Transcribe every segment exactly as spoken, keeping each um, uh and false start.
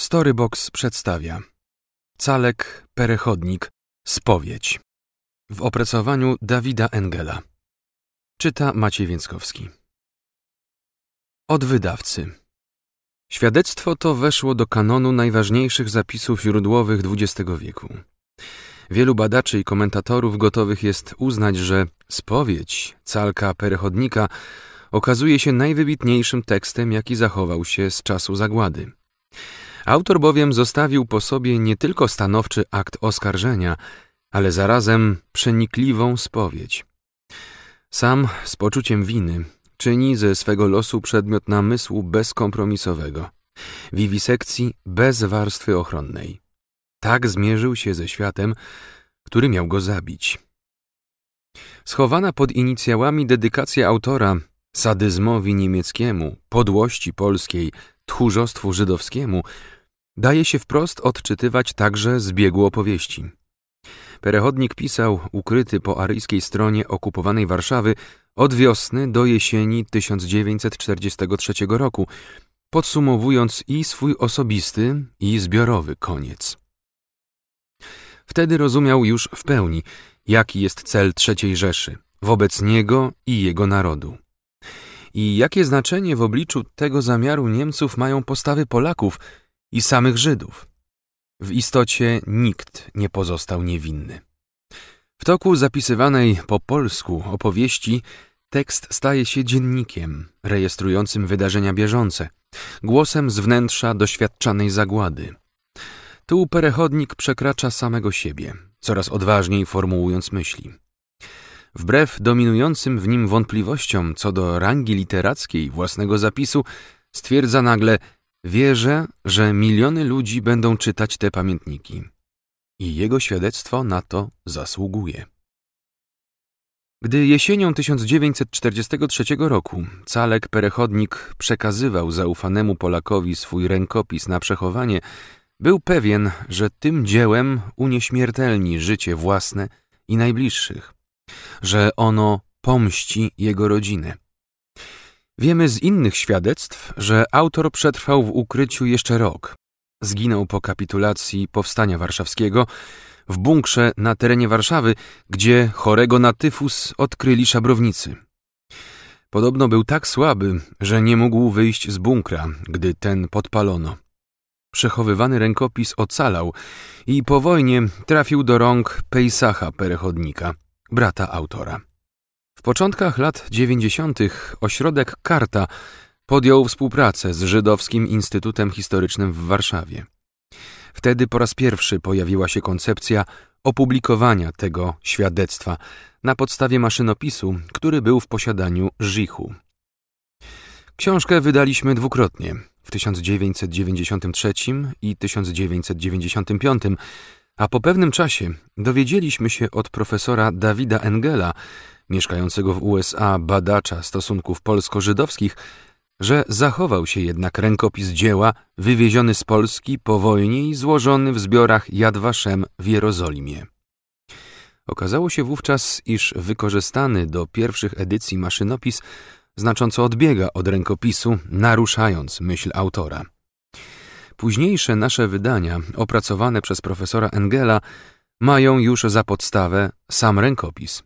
Storybox przedstawia Calek Perechodnik, spowiedź w opracowaniu Dawida Engela. Czyta Maciej Więckowski. Od wydawcy. Świadectwo to weszło do kanonu najważniejszych zapisów źródłowych dwudziestego wieku. Wielu badaczy i komentatorów gotowych jest uznać, że spowiedź Calka Perechodnika okazuje się najwybitniejszym tekstem, jaki zachował się z czasu zagłady. Autor bowiem zostawił po sobie nie tylko stanowczy akt oskarżenia, ale zarazem przenikliwą spowiedź. Sam z poczuciem winy czyni ze swego losu przedmiot namysłu bezkompromisowego, wiwisekcji bez warstwy ochronnej. Tak zmierzył się ze światem, który miał go zabić. Schowana pod inicjałami dedykacja autora sadyzmowi niemieckiemu, podłości polskiej, tchórzostwu żydowskiemu daje się wprost odczytywać także z biegu opowieści. Perechodnik pisał, ukryty po aryjskiej stronie okupowanej Warszawy, od wiosny do jesieni tysiąc dziewięćset czterdziestego trzeciego roku, podsumowując i swój osobisty, i zbiorowy koniec. Wtedy rozumiał już w pełni, jaki jest cel trzeciej Rzeszy wobec niego i jego narodu. I jakie znaczenie w obliczu tego zamiaru Niemców mają postawy Polaków i samych Żydów. W istocie nikt nie pozostał niewinny. W toku zapisywanej po polsku opowieści tekst staje się dziennikiem rejestrującym wydarzenia bieżące, głosem z wnętrza doświadczanej zagłady. Tu Perechodnik przekracza samego siebie, coraz odważniej formułując myśli. Wbrew dominującym w nim wątpliwościom co do rangi literackiej własnego zapisu, stwierdza nagle: wierzę, że miliony ludzi będą czytać te pamiętniki. I jego świadectwo na to zasługuje. Gdy jesienią tysiąc dziewięćset czterdziestego trzeciego roku Calek Perechodnik przekazywał zaufanemu Polakowi swój rękopis na przechowanie, był pewien, że tym dziełem unieśmiertelni życie własne i najbliższych, że ono pomści jego rodzinę. Wiemy z innych świadectw, że autor przetrwał w ukryciu jeszcze rok. Zginął po kapitulacji Powstania Warszawskiego w bunkrze na terenie Warszawy, gdzie chorego na tyfus odkryli szabrownicy. Podobno był tak słaby, że nie mógł wyjść z bunkra, gdy ten podpalono. Przechowywany rękopis ocalał i po wojnie trafił do rąk Pejsacha Perechodnika, brata autora. W początkach lat dziewięćdziesiątych ośrodek Karta podjął współpracę z Żydowskim Instytutem Historycznym w Warszawie. Wtedy po raz pierwszy pojawiła się koncepcja opublikowania tego świadectwa na podstawie maszynopisu, który był w posiadaniu Żichu. Książkę wydaliśmy dwukrotnie, w tysiąc dziewięćset dziewięćdziesiątym trzecim i tysiąc dziewięćset dziewięćdziesiątym piątym, a po pewnym czasie dowiedzieliśmy się od profesora Dawida Engela, mieszkającego w U S A badacza stosunków polsko-żydowskich, że zachował się jednak rękopis dzieła wywieziony z Polski po wojnie i złożony w zbiorach Yad Vashem w Jerozolimie. Okazało się wówczas, iż wykorzystany do pierwszych edycji maszynopis znacząco odbiega od rękopisu, naruszając myśl autora. Późniejsze nasze wydania, opracowane przez profesora Engela, mają już za podstawę sam rękopis.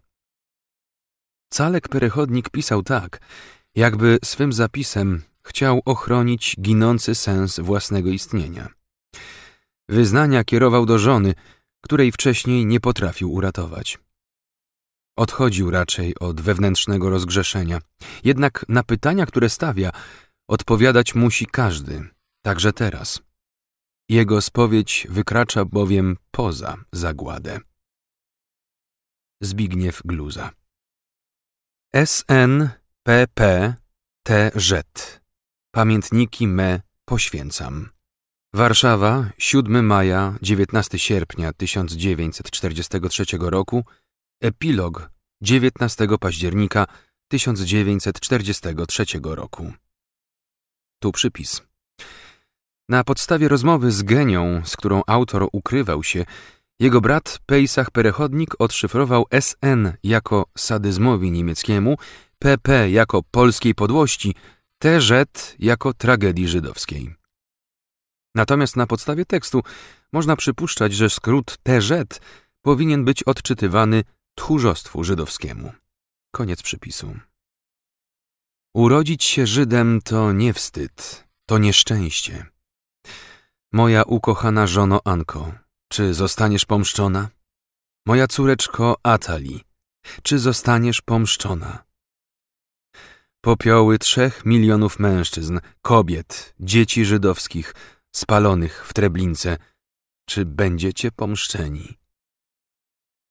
Calek Perechodnik pisał tak, jakby swym zapisem chciał ochronić ginący sens własnego istnienia. Wyznania kierował do żony, której wcześniej nie potrafił uratować. Odchodził raczej od wewnętrznego rozgrzeszenia, jednak na pytania, które stawia, odpowiadać musi każdy, także teraz. Jego spowiedź wykracza bowiem poza zagładę. Zbigniew Gluza. S N P P T Z. Pamiętniki me poświęcam. Warszawa, siódmego maja, dziewiętnastego sierpnia tysiąc dziewięćset czterdziestego trzeciego roku, epilog dziewiętnastego października tysiąc dziewięćset czterdziestego trzeciego roku. Tu przypis. Na podstawie rozmowy z genią, z którą autor ukrywał się, jego brat Pejsach Perechodnik odszyfrował S N jako sadyzmowi niemieckiemu, P P jako polskiej podłości, T Z jako tragedii żydowskiej. Natomiast na podstawie tekstu można przypuszczać, że skrót T Z powinien być odczytywany tchórzostwu żydowskiemu. Koniec przypisu. Urodzić się Żydem to nie wstyd, to nieszczęście. Moja ukochana żono Anko, czy zostaniesz pomszczona? Moja córeczko Atali, czy zostaniesz pomszczona? Popioły trzech milionów mężczyzn, kobiet, dzieci żydowskich, spalonych w Treblince, czy będziecie pomszczeni?